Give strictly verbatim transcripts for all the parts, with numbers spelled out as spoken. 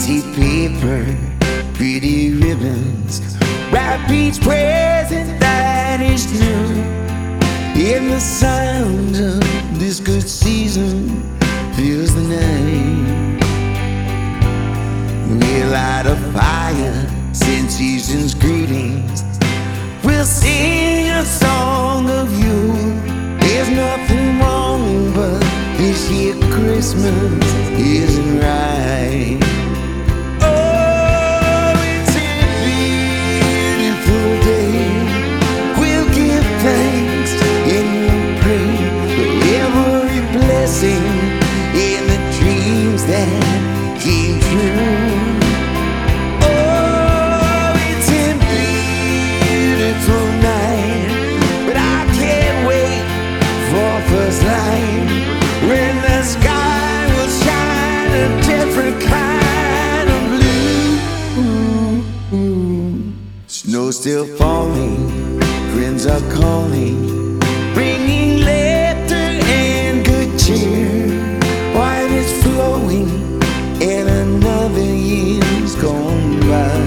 fancy paper, pretty ribbons, wrap each present that is new. In the sound of this good season fills the night. We'll light a fire, send season's greetings. We'll sing a song of you. There's nothing wrong, but this year Christmas isn't right. Oh, it's a beautiful day. We'll give thanks and we'll pray for every blessing in the dreams that came true. First light, when the sky will shine a different kind of blue. Snow still falling, friends are calling, bringing laughter and good cheer. Wine is flowing and another year's gone by.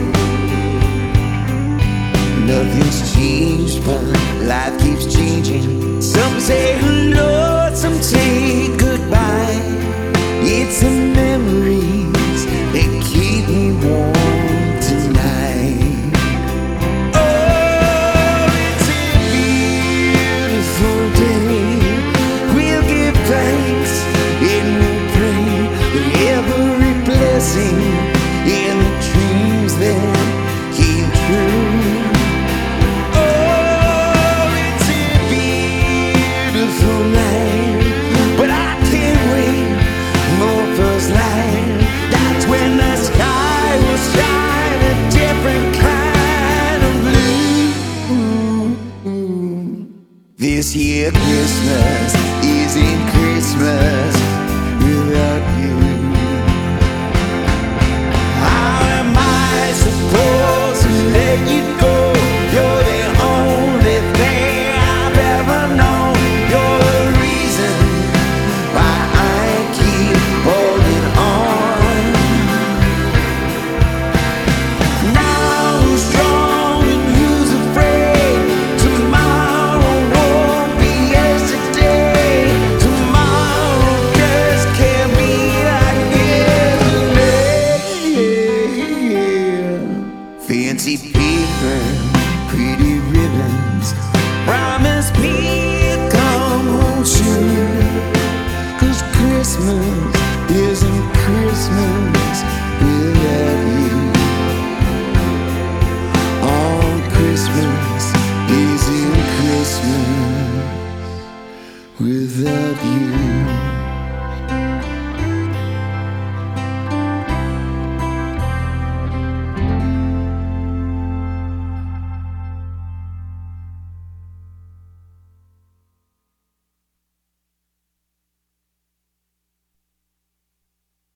Nothing's changed, but life keeps changing. Some say hello, some say goodbye. It's the memories that keep me warm tonight. Oh, it's a beautiful day. We'll give thanks and we'll pray for every blessing in the dreams that came true. But I can't wait for first light. That's when the sky will shine a different kind of blue. This year Christmas isn't Christmas without you. How am I supposed to let you go? You're the only thing I've ever known. Fancy paper, pretty ribbons, promise me you'll come home soon. 'Cause Christmas isn't Christmas without you. Oh, Christmas isn't Christmas without you.